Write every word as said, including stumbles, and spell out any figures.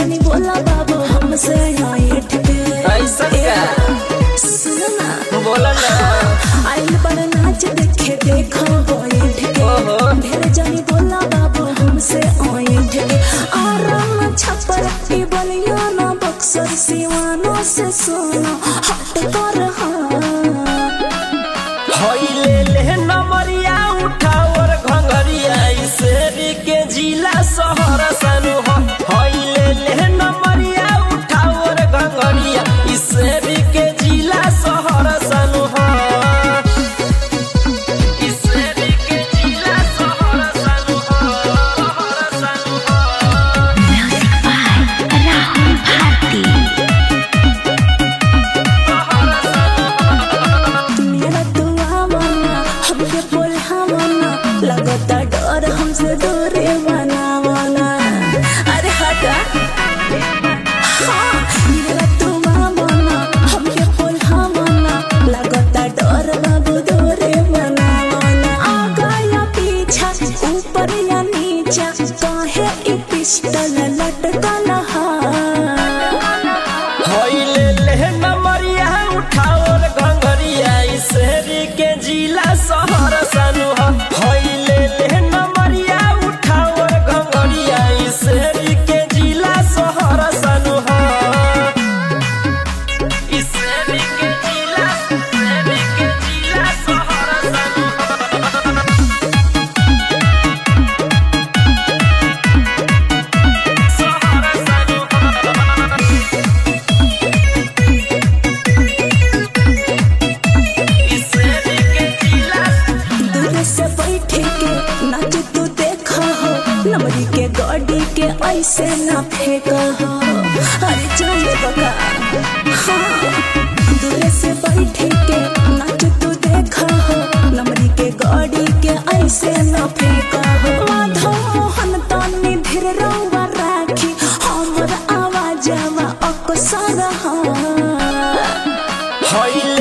जानी बोला बाबू हमसे यहाँ ठके ऐसा क्या सुनो ना बोला ना आइल पर नाच देखे देखो बोए ठके ढेर जानी बोला बाबू हमसे आए ठके आराम छपर की बलिया ना बक्सर सिवानों से सुनो हट कर हई ले ले नमरिया उठावर घंगरिया इसरी के जिला शहर सनु हई ले ले नमरिया उठावर घंगरिया इसरी के जिला शहर सनु इसरी के जिला शहर सनु म्यूजिक बाय राहुल भारती। मेरा दुआ माना हमके बोला माना लगता डर हमसे दूरे बना माना अरे हटा हाँ मेरा दुआ माना हमके बोला माना लगता डर बाबू दूरे बना माना आगा या पीछा ऊपर या नीचा काहे ई पिस्टल लटकल हा हई ले ले नमरिया उठावर घंगरिया इसरी के जिला शहर सनु हई ले ले नमरिया उठावर घंगरिया इसरी के जिला शहर सनु इसरी के जिला इसरी के जिला शहर सनु दूर से बैठे के नाच तू देखा हो नमरी के गाड़ी के ऐसे ना फेंका हो अरे चले बका हाँ दूर से बैठे के नाच तू देखा हो नमरी के गाड़ी के ऐसे ना फेंका हो माधव मोहन तानी धीर रवा राखी हमर आवाजवा अक्सर हाँ हई